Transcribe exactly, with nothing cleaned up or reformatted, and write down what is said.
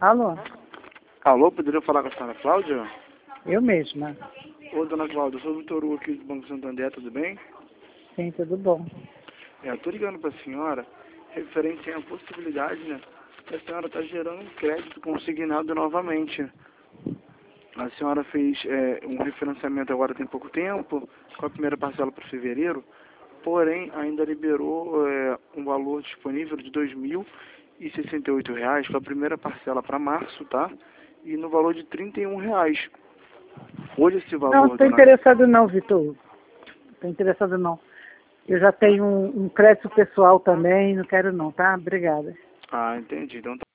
Alô? Alô, poderia falar com a senhora Cláudia? Eu mesma. Ô, dona Cláudia, eu sou o Vitor Hugo aqui do Banco Santander, tudo bem? Sim, tudo bom. É, eu tô ligando pra senhora, referente à possibilidade, né, que a senhora tá gerando um crédito consignado novamente. A senhora fez é, um refinanciamento agora tem pouco tempo, com a primeira parcela para fevereiro, porém ainda liberou é, um valor disponível de dois mil e sessenta e oito reais com a primeira parcela para março, tá? E no valor de trinta e um reais. Hoje esse valor... Não, não estou dona... interessado não, Vitor. Não estou interessado não. Eu já tenho um, um crédito pessoal também, não quero não, tá? Obrigada. Ah, entendi. Então